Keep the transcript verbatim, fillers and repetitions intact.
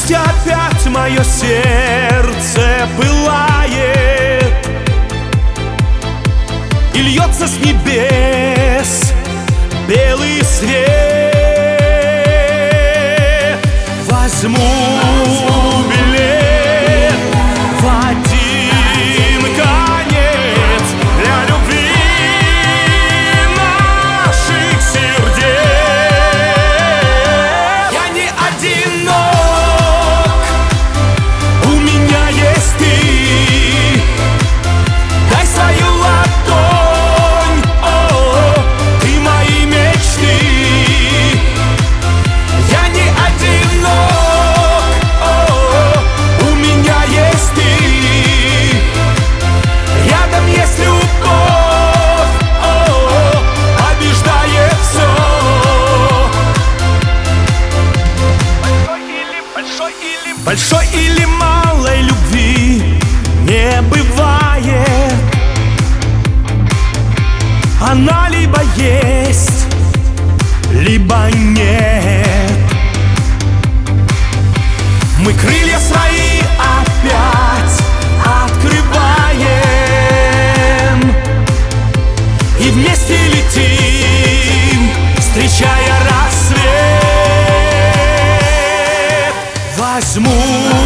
Вместе опять мое сердце пылает, и льется с небес белый свет. Возьму билет в один конец для любви наших сердец. Я не одинок, у меня есть ты. Дай свою ладонь, о, ты мои мечты. Я не одинок, о, у меня есть ты. Рядом есть любовь, о, побеждает все. Большой или, большой или малой любви не бывает. Она либо есть, либо нет. Мы крылья свои опять открываем и вместе летим, встречая рассвет. Возьму